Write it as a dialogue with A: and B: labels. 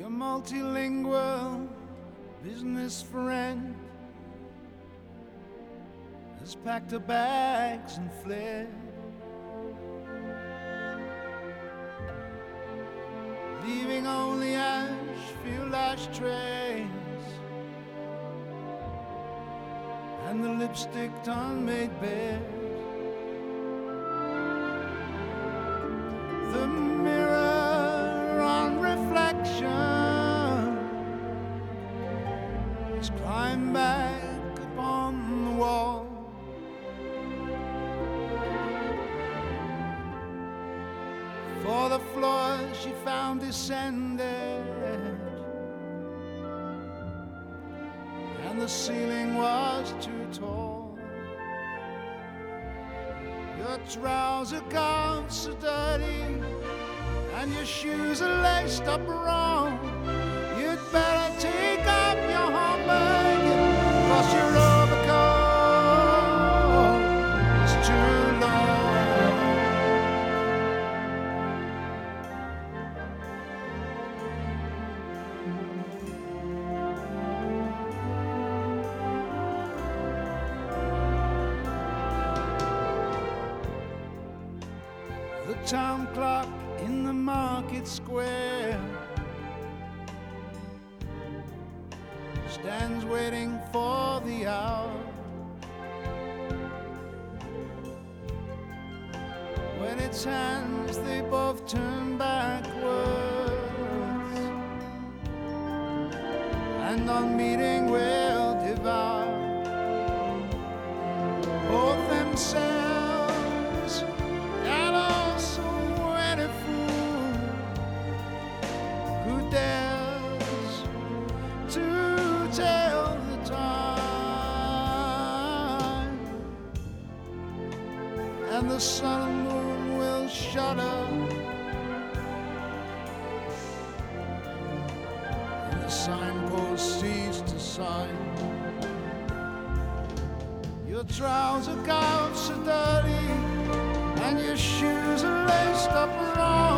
A: Your multilingual business friend has packed her bags and fled, leaving only ash-filled ashtrays and the lipstick unmade bed. The mirror on reflection has climbed back upon the wall. For the floor she found descended, and the ceiling was too tall. Your trouser cuffs are dirty, and your shoes are laced up wrong. You'd better take off your Homburg, 'cause your overcoat is too long. The town clock in the market square stands waiting for the hour when its hands they both turn backwards, and on meeting will devour both themselves and also any fool who dares to tell the time, and the sun and moon will shudder, and the signpost cease to sign. Your trouser cuffs are dirty, and your shoes are laced up wrong.